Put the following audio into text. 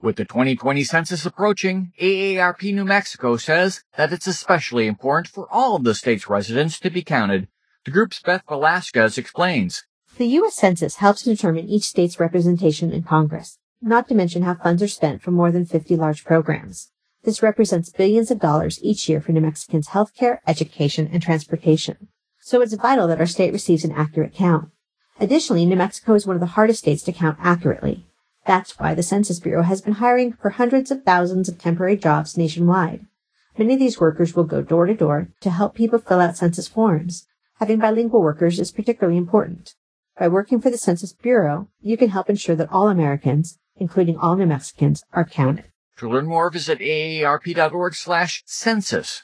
With the 2020 census approaching, AARP New Mexico says that it's especially important for all of the state's residents to be counted. The group's Beth Velasquez explains. The U.S. Census helps determine each state's representation in Congress, not to mention how funds are spent for more than 50 large programs. This represents billions of dollars each year for New Mexicans' healthcare, education, and transportation. So it's vital that our state receives an accurate count. Additionally, New Mexico is one of the hardest states to count accurately. That's why the Census Bureau has been hiring for hundreds of thousands of temporary jobs nationwide. Many of these workers will go door to door to help people fill out census forms. Having bilingual workers is particularly important. By working for the Census Bureau, you can help ensure that all Americans, including all New Mexicans, are counted. To learn more, visit aarp.org/census.